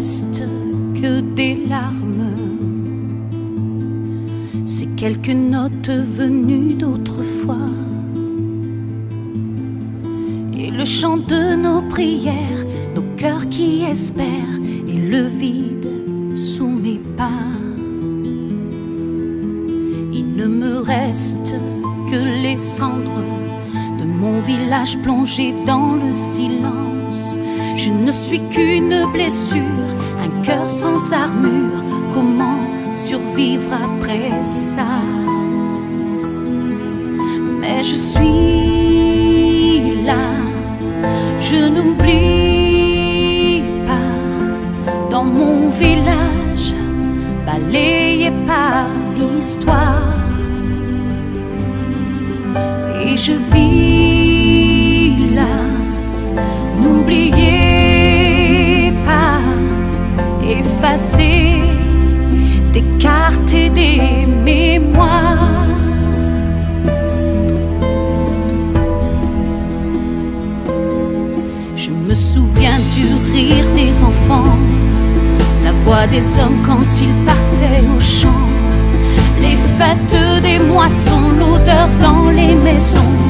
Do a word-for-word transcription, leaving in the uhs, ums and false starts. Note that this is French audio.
reste que des larmes. Ces quelques notes venues d'autrefois et le chant de nos prières, nos cœurs qui espèrent et le vide sous mes pas. Il ne me reste que les cendres de mon village plongé dans le silence. Je ne suis qu'une blessure, un cœur sans armure. Comment survivre après ça? Mais je suis là, je n'oublie pas. Dans mon village, balayé par l'histoire, et je vis là. N'oubliez pas, effacer des cartes et des mémoires. Je me souviens du rire des enfants, la voix des hommes quand ils partaient au champ, les fêtes des moissons, l'odeur dans les maisons,